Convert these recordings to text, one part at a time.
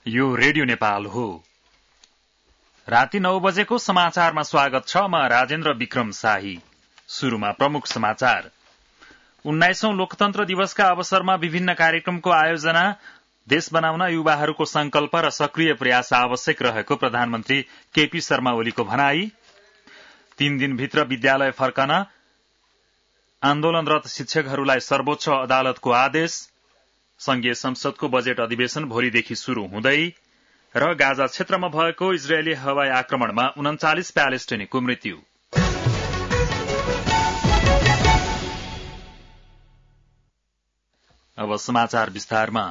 यो रेडियो नेपाल हो। राति 9 बजेको समाचारमा स्वागत छ। म राजेन्द्र विक्रम शाही। शुरूमा प्रमुख समाचार। 19औं लोकतन्त्र दिवसका अवसरमा विभिन्न कार्यक्रमको आयोजना, देश बनाउन युवाहरूको संकल्प र सक्रिय प्रयास आवश्यक रहेको प्रधानमन्त्री केपी शर्मा ओलीको भनाई। 3 दिनभित्र विद्यालय फर्कन आन्दोलनरत शिक्षकहरूलाई सर्वोच्च अदालतको आदेश। संघीय संसदको बजेट अधिवेशन भोलिदेखि शुरू हुँदै र गाजा क्षेत्रमा भएको इजरायली हवाई आक्रमणमा 39 प्यालेस्टाइनीको मृत्यु। अब समाचार विस्तारमा।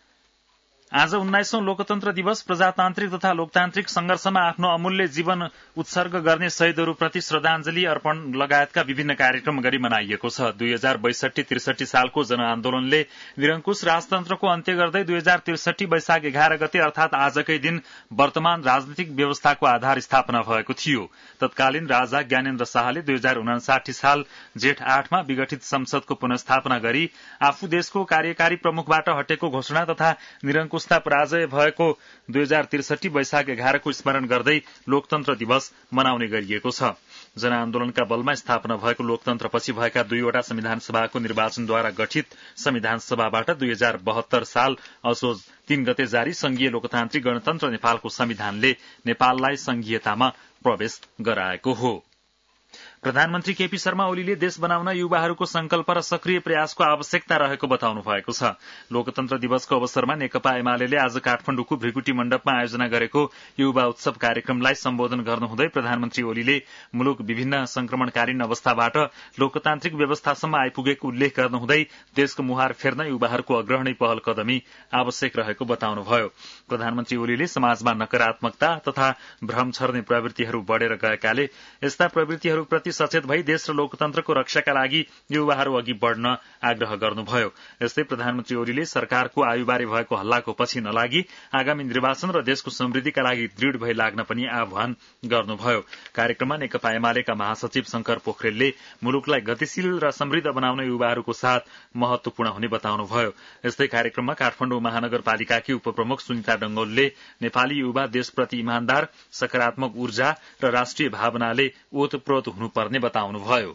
आज 19औं लोकतन्त्र दिवस प्रजातान्त्रिक तथा लोकतान्त्रिक संघर्षमा आफ्नो अमूल्य जीवन उत्सर्ग गर्ने शहीदहरूप्रति श्रद्धांजलि अर्पण लगायतका विभिन्न कार्यक्रम गरी मनाइएको छ। 2062-63 सालको जनआन्दोलनले निरंकुश राजतन्त्रको अन्त्य गर्दै 2063 वैशाख 11 गते अर्थात आजकै दिन वर्तमान राजनीतिक व्यवस्थाको आधार स्थापना भएको थियो। तत्कालीन राजा ज्ञानेन्द्र शाहले 2059 साल जेठ 8 मा विघटित संसदको पुनर्स्थापना गरी आफू देशको कार्यकारी प्रमुखबाट हटेको घोषणा तथा निरंकुश पराजय भएको 2063 वैशाख 11 को स्मरण गर्दै लोकतन्त्र दिवस मनाउने गरिएको छ। जनआन्दोलनका बलमा स्थापना भएको लोकतन्त्रपछि भएका 2वटा संविधान सभाको निर्वाचनद्वारा गठित संविधान सभाबाट 2072 साल असोज 3 गते जारी संघीय लोकतान्त्रिक गणतन्त्र नेपालको संविधानले नेपाललाई संघीयतामा प्रवेश गराएको हो। प्रधानमन्त्री केपी शर्मा ओलीले देश बनाउन युवाहरूको संकल्प र सक्रिय प्रयासको आवश्यकता रहेको बताउनु भएको छ। लोकतन्त्र दिवसको अवसरमा नेकपा एमाले आज काठमाडौँको भृगुटी मण्डपमा आयोजना गरेको युवा उत्सव कार्यक्रमलाई सम्बोधन गर्नुहुँदै प्रधानमन्त्री ओलीले मुलुक विभिन्न संक्रमणकालीन अवस्थाबाट लोकतान्त्रिक व्यवस्थासम्म आइपुगेको उल्लेख गर्नुहुँदै देशको मुहार फेर्न युवाहरूको अग्रणी पहल कदमी आवश्यक रहेको बताउनुभयो। प्रधानमन्त्री ओलीले समाजमा नकारात्मकता तथा भ्रम छर्ने प्रवृत्तिहरू बढ़ेर गएकाले यस्ता प्रवृत्तिहरूप्रति सचेत भई देश र लोकतन्त्रको रक्षाका लागि युवाहरू अघि बढ़न आग्रह गर्नुभयो। यस्तै प्रधानमन्त्री ओलीले सरकारको आयुबारे भएको हल्लाको पछि नलागी आगामी निर्वाचन र देशको समृद्धिका लागि दृढ़ भई लाग्न पनि आह्वान गर्नुभयो। कार्यक्रममा नेकपा एमालेका महासचिव शंकर पोखरेलले मुलुकलाई गतिशील र समृद्ध बनाउन युवाहरूको साथ महत्वपूर्ण हुने बताउनुभयो। यस्तै कार्यक्रममा काठमाडौँ महानगरपालिकाकी उपप्रमुख सुनिता डंगोलले नेपाली युवा देशप्रति इमान्दार, सकारात्मक ऊर्जा र राष्ट्रिय भावनाले ओतप्रोत हुनुपर्ने बताउनुभयो।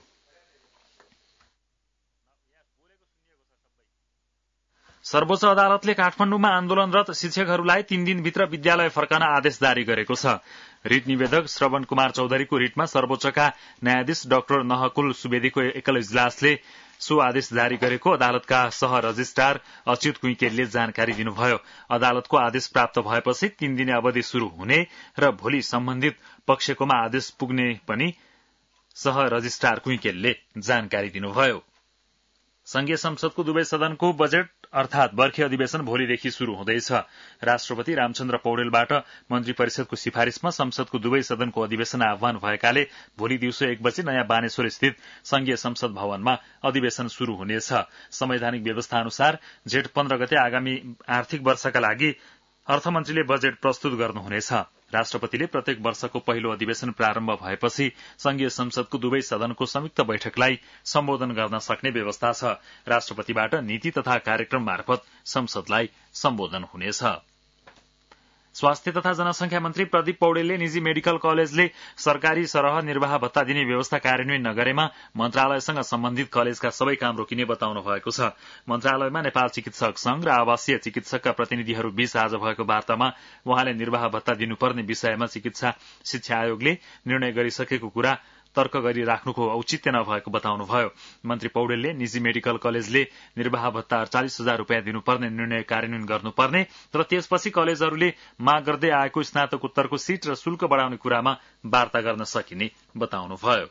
सर्वोच्च अदालतले काठमाडौँमा आन्दोलनरत शिक्षकहरूलाई 3 दिनभित्र विद्यालय फर्कन आदेश जारी गरेको छ। रिट निवेदक श्रवण कुमार चौधरीको रिटमा सर्वोच्चका न्यायाधीश डाक्टर नहकुल सुवेदीको एकल इजलासले सो आदेश जारी गरेको अदालतका सह रजिस्ट्रार अच्युत कुइकेलले जानकारी दिनुभयो। अदालतको आदेश प्राप्त भएपछि 3 दिने अवधि शुरू हुने र भोलि सम्बन्धित पक्षकोमा आदेश पुग्ने पनि सह रजिस्ट्रार कुइकेलले जानकारी दिनुभयो। संघीय संसदको दुवै सदनको बजेट अर्थात बर्खे अधिवेशन भोलिदेखि शुरू हुँदैछ। राष्ट्रपति रामचन्द्र पौडेलबाट मन्त्री परिषदको सिफारिशमा संसदको दुवै सदनको अधिवेशन आह्वान भएकाले भोलि दिउँसो 1 बजे नयाँ बानेश्वर स्थित संघीय संसद भवनमा अधिवेशन शुरू हुनेछ। संवैधानिक व्यवस्था अनुसार जेठ 15 गते आगामी आर्थिक वर्षका लागि अर्थमन्त्रीले बजेट प्रस्तुत गर्नुहुनेछ। राष्ट्रपतिले प्रत्येक वर्षको पहिलो अधिवेशन प्रारम्भ भएपछि संघीय संसदको दुवै सदनको संयुक्त बैठकलाई सम्बोधन गर्न सक्ने व्यवस्था छ। राष्ट्रपतिबाट नीति तथा कार्यक्रम मार्फत संसदलाई सम्बोधन हुनेछ। स्वास्थ्य तथा जनसंख्या मन्त्री प्रदीप पौडेलले निजी मेडिकल कलेजले सरकारी सरह निर्वाह भत्ता दिने व्यवस्था कार्यान्वयन नगरेमा मन्त्रालयसँग सम्बन्धित कलेजका सबै काम रोकिने बताउनु भएको छ। मन्त्रालयमा नेपाल चिकित्सक संघ र आवासीय चिकित्सकका प्रतिनिधिहरू बीच आज भएको वार्तामा उहाँले निर्वाह भत्ता दिनुपर्ने विषयमा चिकित्सा शिक्षा आयोगले निर्णय गरिसकेको कुरा तर्क गरिराख्नुको औचित्य नभएको बताउनुभयो। मन्त्री पौडेलले निजी मेडिकल कलेजले निर्वाह भत्ता 48,000 रूपियाँ दिनुपर्ने निर्णय कार्यान्वयन गर्नुपर्ने र त्यसपछि कलेजहरूले माग गर्दै आएको स्नातकोत्तरको सीट र शुल्क बढ़ाउने कुरामा वार्ता गर्न सकिने बताउनुभयो।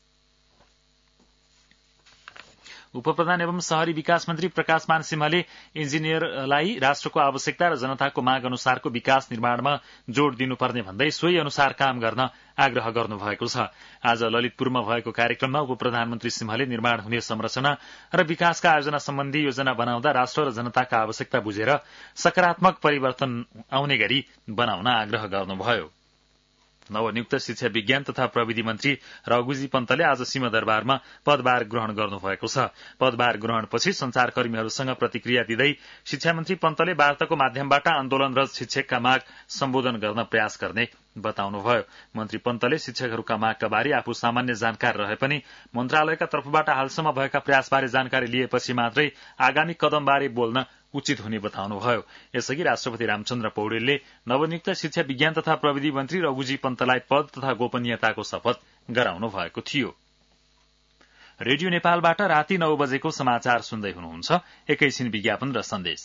उपप्रधान एवं शहरी विकास मन्त्री प्रकाशमान सिंहले इन्जिनियरलाई राष्ट्रको आवश्यकता र जनताको माग अनुसारको विकास निर्माणमा जोड़ दिनुपर्ने भन्दै सोही अनुसार काम गर्न आग्रह गर्नुभएको छ। आज ललितपुरमा भएको कार्यक्रममा उपप्रधानमन्त्री सिंहले निर्माण हुने संरचना र विकासका आयोजना सम्बन्धी योजना बनाउँदा राष्ट्र र जनताका आवश्यकता बुझेर सकारात्मक परिवर्तन आउने गरी बनाउन आग्रह गर्नुभयो। नवनियुक्त शिक्षा विज्ञान तथा प्रविधि मन्त्री रघुजी पन्तले आज सिंहदरबारमा पदभार ग्रहण गर्नुभएको छ। पदभार ग्रहणपछि संचारकर्मीहरूसँग प्रतिक्रिया दिँदै शिक्षा मन्त्री पन्तले वार्ताको माध्यमबाट आन्दोलनरत शिक्षकका माग सम्बोधन गर्न प्रयास गर्ने बताउनुभयो। मन्त्री पन्तले शिक्षकहरूका मागका बारे आफू सामान्य जानकार रहे पनि मन्त्रालयका तर्फबाट हालसम्म भएका प्रयासबारे जानकारी लिएपछि मात्रै आगामी कदमबारे बोल्न उचित हुने बताउनुभयो। यसअघि राष्ट्रपति रामचन्द्र पौडेलले नवनियुक्त शिक्षा विज्ञान तथा प्रविधि मन्त्री रघुजी पन्तलाई पद तथा गोपनीयताको शपथ गराउनु भएको थियो। रेडियो नेपालबाट राति 9 बजेको समाचार सुन्दै हुनुहुन्छ। एकैछिन विज्ञापन र सन्देश।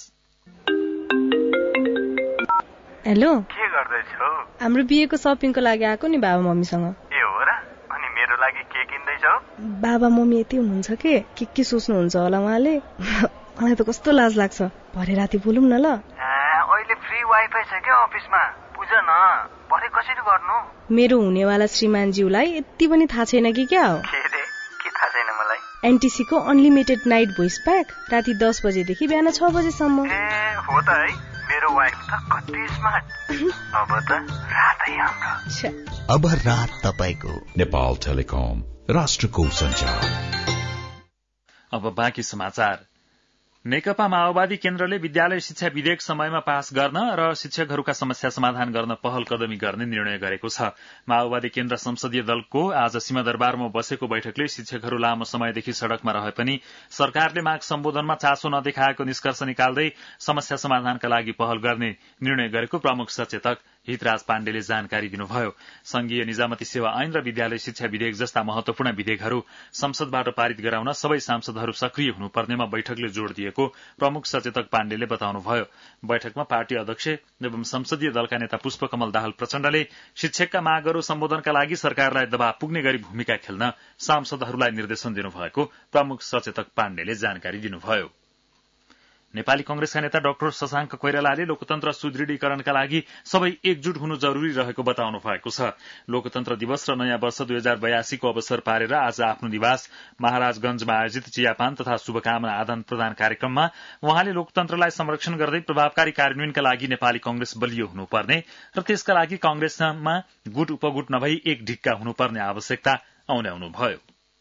हेलो, के गर्दैछौ? हाम्रो बिहेको सपिङको लागि आएको नि बाबा मम्मीसँग। ए हो र? अनि मेरो लागि के किन्दैछौ? बाबा मम्मी यति हुनुहुन्छ के सोच्नुहुन्छ होला उहाँले। मलाई त कस्तो लाज लाग्छ। भरे राति बोलौँ न ल। अहिले फ्री वाइफाई छ क्या अफिसमा, बुझ न। भरे कसरी गर्नु? मेरो हुनेवाला श्रीमानज्यूलाई यति पनि थाहा छैन कि क्या हो? के थाहा छैन मलाई? एनटीसी को अनलिमिटेड नाइट भोइस प्याक राति 10 बजेदेखि बिहान 6 बजेसम्म। हो त है, मेरो वाइफ त कति स्मार्ट। अब त रातै हाम्रो। अब रात तपाईको। नेपाल टेलिकम, राष्ट्रको सञ्चार। अब बाँकी समाचार। नेकपा माओवादी केन्द्रले विद्यालय शिक्षा विधेयक समयमा पास गर्न र शिक्षकहरूका समस्या समाधान गर्न पहल कदमी गर्ने निर्णय गरेको छ। माओवादी केन्द्र संसदीय दलको आज सिंहदरबारमा बसेको बैठकले शिक्षकहरू लामो समयदेखि सड़कमा रहे पनि सरकारले माग सम्बोधनमा चासो नदेखाएको निष्कर्ष निकाल्दै समस्या समाधानका लागि पहल गर्ने निर्णय गरेको प्रमुख सचेतक हितराज पाण्डेले जानकारी दिनुभयो। संघीय निजामती सेवा ऐन र विद्यालय शिक्षा विधेयक जस्ता महत्वपूर्ण विधेयकहरू संसदबाट पारित गराउन सबै सांसदहरू सक्रिय हुनुपर्नेमा बैठकले जोड़ दिएको प्रमुख सचेतक पाण्डेले बताउनुभयो। बैठकमा पार्टी अध्यक्ष एवं संसदीय दलका नेता पुष्पकमल दाहाल प्रचण्डले शिक्षकका मागहरू सम्बोधनका लागि सरकारलाई दबाव पुग्ने गरी भूमिका खेल्न सांसदहरूलाई निर्देशन दिनुभएको प्रमुख सचेतक पाण्डेले जानकारी दिनुभयो। नेपाली कंग्रेसका नेता डाक्टर शशाङ्क कोइरालाले लोकतन्त्र सुदृढीकरणका लागि सबै एकजुट हुनु जरूरी रहेको बताउनु भएको छ। लोकतन्त्र दिवस र नयाँ वर्ष 2082 को अवसर पारेर आज आफ्नो निवास महाराजगंजमा आयोजित चियापान तथा शुभकामना आदान प्रदान कार्यक्रममा उहाँले लोकतन्त्रलाई संरक्षण गर्दै प्रभावकारी कार्यान्वयनका लागि नेपाली कंग्रेस बलियो हुनुपर्ने र त्यसका लागि कंग्रेसमा गुट उपगुट नभई एक ढिक्का हुनुपर्ने आवश्यकता औल्याउनुभयो।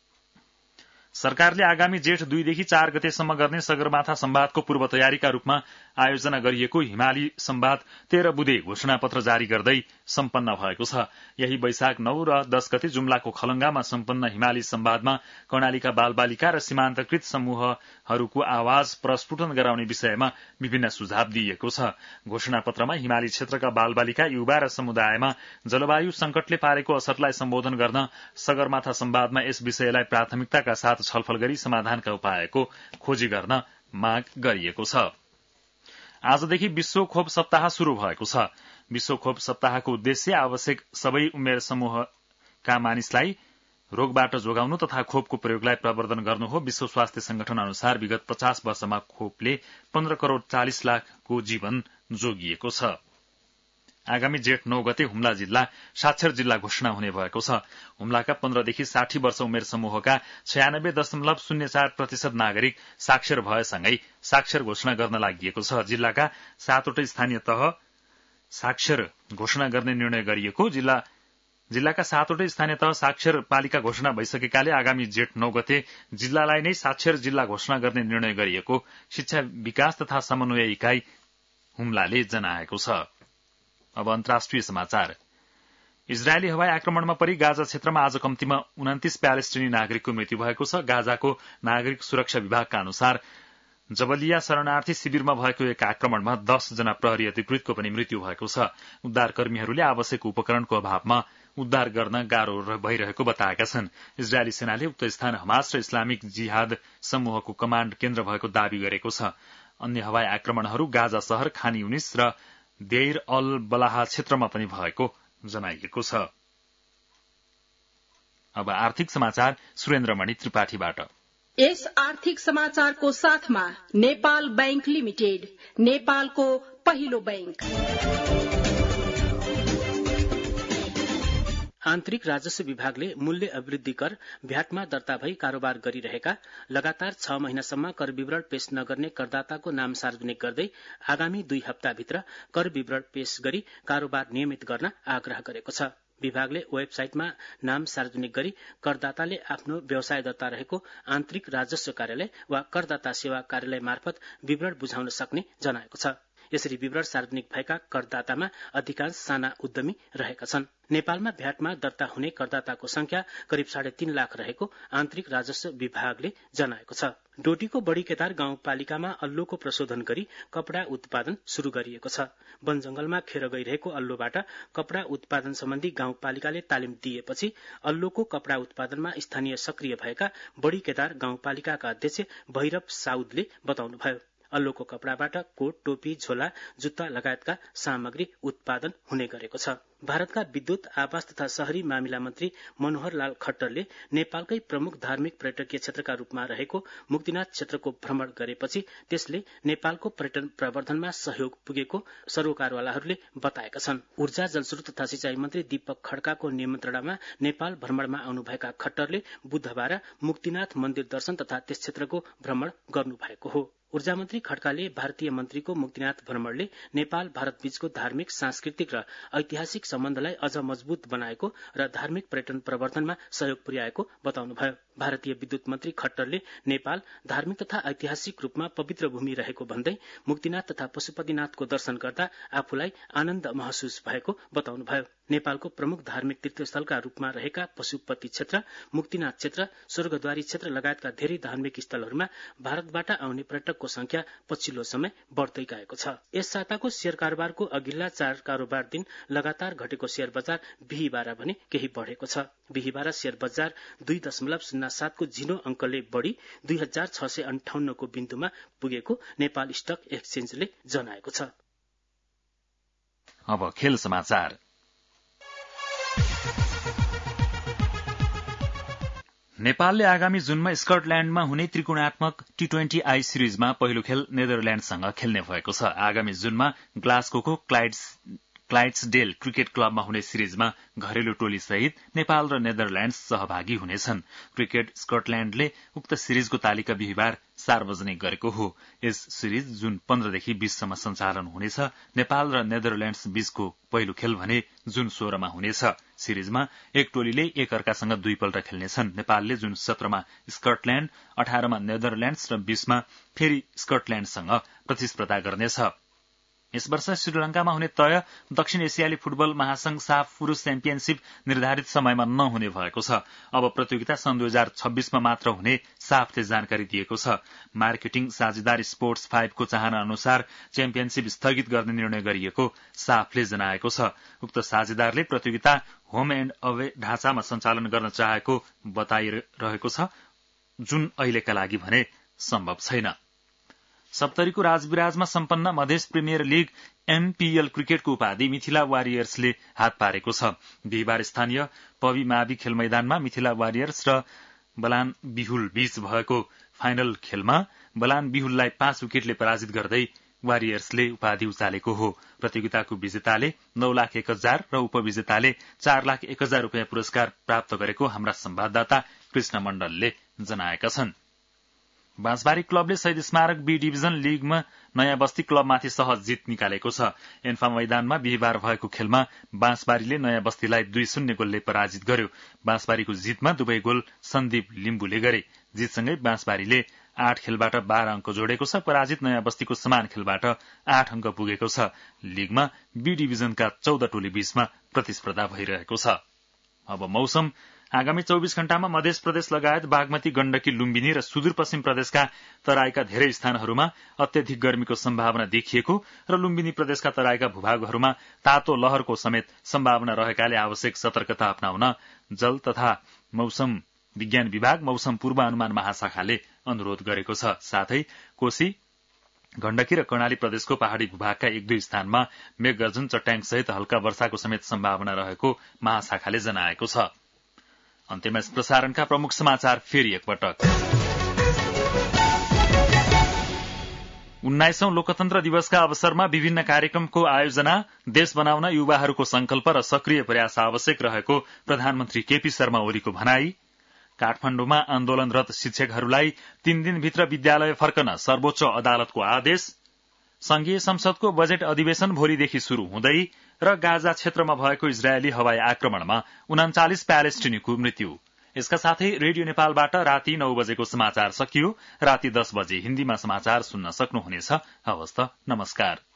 सरकारले आगामी जेठ 2 देखि 4 गतेसम्म गर्ने सगरमाथा संवादको पूर्व तयारीका रूपमा आयोजना गरिएको हिमाली संवाद 13 बुँदे घोषणापत्र जारी गर्दै सम्पन्न भएको छ। यही वैशाख 9 र 10 गते जुम्लाको खलंगामा सम्पन्न हिमाली संवादमा कर्णालीका बालबालिका र सीमान्तकृत समूहहरूको आवाज प्रस्फुटन गराउने विषयमा विभिन्न सुझाव दिइएको छ। घोषणापत्रमा हिमाली क्षेत्रका बालबालिका, युवा र समुदायमा जलवायु संकटले पारेको असरलाई सम्बोधन गर्न सगरमाथा संवादमा यस विषयलाई प्राथमिकताका साथ छलफल गरी समाधानका उपायको खोजी गर्न माग गरिएको छ। आजदेखि विश्व खोप सप्ताह शुरू भएको छ। विश्व खोप सप्ताहको उद्देश्य आवश्यक सबै उमेर समूहका मानिसलाई रोगबाट जोगाउनु तथा खोपको प्रयोगलाई प्रवर्धन गर्नु हो। विश्व स्वास्थ्य संगठन अनुसार विगत 50 वर्षमा खोपले 15 करोड़ 40 लाखको जीवन जोगिएको छ। आगामी जेठ 9 गते हुम्ला जिल्ला साक्षर जिल्ला घोषणा हुने भएको छ। हुम्लाका 15 देखि 60 वर्ष उमेर समूहका 96.04% नागरिक साक्षर भएसँगै साक्षर घोषणा गर्न लागि छ। जिल्लाका 7वटै स्थानीय तह साक्षर घोषणा गर्ने निर्णय गरिएको। जिल्लाका 7वटै स्थानीय तह साक्षर पालिका घोषणा भइसकेकाले आगामी जेठ 9 गते जिल्लालाई नै साक्षर जिल्ला घोषणा गर्ने निर्णय गरिएको शिक्षा विकास तथा समन्वय इकाई हुम्लाले जनाएको छ। अब अन्तर्राष्ट्रिय समाचार। इजरायली हवाई आक्रमणमा परि गाजा क्षेत्रमा आज कम्तीमा 29 प्यालेस्टिनी नागरिकको मृत्यु भएको छ। गाजाको नागरिक सुरक्षा विभागका अनुसार जबलिया शरणार्थी शिविरमा भएको एक आक्रमणमा 10 जना प्रहरी अधिकृतको पनि मृत्यु भएको छ। उद्धारकर्मीहरूले आवश्यक उपकरणको अभावमा उद्धार गर्न गाह्रो भइरहेको बताएका छन्। इजरायली सेनाले उक्त स्थान हमास र इस्लामिक जिहाद समूहको कमाण्ड केन्द्र भएको दावी गरेको छ। अन्य हवाई आक्रमणहरू गाजा शहर, खान युनिस र देयर अल बलाह क्षेत्रमा पनि भएको जनाइएको छ। अब आर्थिक समाचार सुरेन्द्रमणि त्रिपाठीबाट। यस आर्थिक समाचारको साथमा नेपाल बैंक लिमिटेड, नेपालको पहिलो बैंक। आन्तरिक राजस्व विभागले मूल्य अभिवृद्धि कर भ्याटमा दर्ता भई कारोबार गरिरहेका लगातार 6 महिनासम्म कर विवरण पेश नगर्ने करदाताको नाम सार्वजनिक गर्दै आगामी 2 हप्ताभित्र कर विवरण पेश गरी कारोबार नियमित गर्न आग्रह गरेको छ। विभागले वेबसाइटमा नाम सार्वजनिक गरी करदाताले आफ्नो व्यवसाय दर्ता रहेको आन्तरिक राजस्व कार्यालय वा करदाता सेवा कार्यालय मार्फत विवरण बुझाउन सक्ने जनाएको छ। यसरी विवरण सार्वजनिक भएका करदातामा अधिकांश साना उद्यमी रहेका छन्। नेपालमा भ्याटमा दर्ता हुने करदाताको संख्या करिब 3.5 लाख रहेको आन्तरिक राजस्व विभागले जनाएको छ। डोटीको बढीकेदार गाउँपालिकामा अल्लोको प्रशोधन गरी कपड़ा उत्पादन शुरू गरिएको छ। वन जंगलमा खेर गइरहेको अल्लोबाट कपड़ा उत्पादन सम्बन्धी गाउँपालिकाले तालिम दिएपछि अल्लोको कपड़ा उत्पादनमा स्थानीय सक्रिय भएका बढीकेदार गाउँपालिकाका अध्यक्ष भैरव साउदले बताउनुभयो। अल्लोको कपड़ाबाट कोट, टोपी, झोला, जुत्ता लगायतका सामग्री उत्पादन हुने गरेको छ। भारतका विद्युत, आवास तथा शहरी मामिला मन्त्री मनोहर लाल खट्टरले नेपालकै प्रमुख धार्मिक पर्यटकीय क्षेत्रका रूपमा रहेको मुक्तिनाथ क्षेत्रको भ्रमण गरेपछि त्यसले नेपालको पर्यटन प्रवर्धनमा सहयोग पुगेको सरोकारवालाहरूले बताएका छन्। ऊर्जा, जलस्रोत तथा सिंचाई मन्त्री दीपक खड्काको निमन्त्रणामा नेपाल भ्रमणमा आउनुभएका खट्टरले बुधबार मुक्तिनाथ मन्दिर दर्शन तथा त्यस क्षेत्रको भ्रमण गर्नुभएको हो। ऊर्जा मन्त्री खड्काले भारतीय मन्त्रीको मुक्तिनाथ भ्रमणले नेपाल भारत बीचको धार्मिक, सांस्कृतिक र ऐतिहासिक सम्बन्धलाई अझ मजबूत बनाएको र धार्मिक पर्यटन प्रवर्धनमा सहयोग पुर्याएको बताउनुभयो। भारतीय विद्युत मन्त्री खट्टरले नेपाल धार्मिक तथा ऐतिहासिक रूपमा पवित्र भूमि रहेको भन्दै मुक्तिनाथ तथा पशुपतिनाथको दर्शन गर्दा आफूलाई आनन्द महसुस भएको बताउनुभयो। नेपालको प्रमुख धार्मिक तीर्थस्थलका रूपमा रहेका पशुपति क्षेत्र, मुक्तिनाथ क्षेत्र, स्वर्गद्वारी क्षेत्र लगायतका धेरै धार्मिक स्थलहरूमा भारतबाट आउने पर्यटकको संख्या पछिल्लो समय बढ्दै गएको छ। यस साताको शेयर कारोबारको अघिल्ला 4 कारोबार दिन लगातार घटेको शेयर बजार बिहीबार भने केही बढेको छ। बिहीबार शेयर बजार 2.07 को झिनो अंकले बढ़ी 2658 को बिन्दुमा पुगेको नेपाल स्टक एक्सचेन्जले जनाएको छ। अब खेल समाचार। नेपालले आगामी जुनमा स्कटल्याण्डमा हुने त्रिकोणात्मक T20 आई सिरिजमा पहिलो खेल नेदरल्याण्डसँग खेल्ने भएको छ। आगामी जुनमा ग्लास्गोको क्लाइड्सडेल क्रिकेट क्लबमा हुने सिरिजमा घरेलु टोली सहित नेपाल र नेदरल्याण्ड्स सहभागी हुनेछन्। क्रिकेट स्कटल्याण्डले उक्त सिरिजको तालिका बिहीबार सार्वजनिक गरेको हो। यस सिरिज जुन 15 देखि 20 सम्म सञ्चालन हुनेछ। नेपाल र नेदरल्याण्ड्स बीचको पहिलो खेल भने जुन 16 मा हुनेछ। सिरिजमा एक टोलीले एक अर्कासँग 2 पल्ट खेल्नेछन्। नेपालले जुन 17 मा स्कटल्याण्ड, 18 मा नेदरल्याण्ड्स र 20 मा फेरि स्कटल्याण्डसँग प्रतिस्पर्धा गर्नेछ। यस वर्ष श्रीलंकामा हुने तय दक्षिण एसियाली फुटबल महासंघ साफ पुरूष च्याम्पियनशीप निर्धारित समयमा नहुने भएको छ। अब प्रतियोगिता सन् 2026 मा मात्र हुने साफले जानकारी दिएको छ। मार्केटिङ साझेदार स्पोर्ट्स 5 को चाहना अनुसार च्याम्पियनशीप स्थगित गर्ने निर्णय गरिएको साफले जनाएको छ। उक्त साझेदारले प्रतियोगिता होम एण्ड अवे ढाँचामा सञ्चालन गर्न चाहेको बताइरहेको छ, जुन अहिलेका लागि भने सम्भव छैन। सप्तरीको राजविराजमा सम्पन्न मधेस प्रिमियर लीग MPL क्रिकेटको उपाधि मिथिला वारियर्सले हात पारेको छ। बिहीबार स्थानीय पवि मावि खेल मैदानमा मिथिला वारियर्स र बलान बिहुल बीच भएको फाइनल खेलमा बलान बिहुललाई 5 विकेटले पराजित गर्दै वारियर्सले उपाधि उचालेको हो। प्रतियोगिताको विजेताले 9,01,000 र उपविजेताले 4,01,000 रुपियाँ पुरस्कार प्राप्त गरेको हाम्रा संवाददाता कृष्ण मण्डलले जनाएका छन्। बाँसबारी क्लबले शहीद स्मारक बी डिभिजन लीगमा नयाँ बस्ती क्लबमाथि सहज जित निकालेको छ। एन्फा मैदानमा बिहीबार भएको खेलमा बाँसबारीले नयाँ बस्तीलाई 2-0 गोलले पराजित गर्यो। बाँसबारीको जितमा दुवै गोल सन्दीप लिम्बुले गरे। जितसँगै बाँसबारीले 8 खेलबाट 12 अंक जोडेको छ। पराजित नयाँ बस्तीको समान खेलबाट 8 अंक पुगेको छ। लीगमा बी डिभिजनका 14 टोली बीचमा प्रतिस्पर्धा भइरहेको छ। अब मौसम। आगामी 24 घण्टामा मध्य प्रदेश लगायत बागमती, गण्डकी, लुम्बिनी र सुदूरपश्चिम प्रदेशका तराईका धेरै स्थानहरूमा अत्यधिक गर्मीको सम्भावना देखिएको र लुम्बिनी प्रदेशका तराईका भूभागहरूमा तातो लहरको समेत सम्भावना रहेकाले आवश्यक सतर्कता अपनाउन जल तथा मौसम विज्ञान विभाग मौसम पूर्वानुमान महाशाखाले अनुरोध गरेको छ। साथै कोशी, गण्डकी र कर्णाली प्रदेशको पहाड़ी भूभागका 1-2 स्थानमा मेघगर्जन, चट्याङ सहित हल्का वर्षाको समेत सम्भावना रहेको महाशाखाले जनाएको छ। अन्त्यमा प्रसारणका प्रमुख समाचार फेरि एकपटक। 19औं लोकतन्त्र दिवसका अवसरमा विभिन्न कार्यक्रमको आयोजना, देश बनाउन युवाहरूको संकल्प र सक्रिय प्रयास आवश्यक रहेको प्रधानमन्त्री केपी शर्मा ओलीको भनाई। काठमाण्डुमा आन्दोलनरत शिक्षकहरूलाई 3 दिनभित्र विद्यालय फर्कन सर्वोच्च अदालतको आदेश। संघीय संसदको बजेट अधिवेशन भोलिदेखि शुरू हुँदै र गाजा क्षेत्रमा भएको इजरायली हवाई आक्रमणमा 39 प्यालेस्टिनीको मृत्यु। यसका साथै रेडियो नेपालबाट राति 9 बजेको समाचार सकियो। राति 10 बजे हिन्दीमा समाचार सुन्न सक्नुहुनेछ। हवस् त, नमस्कार।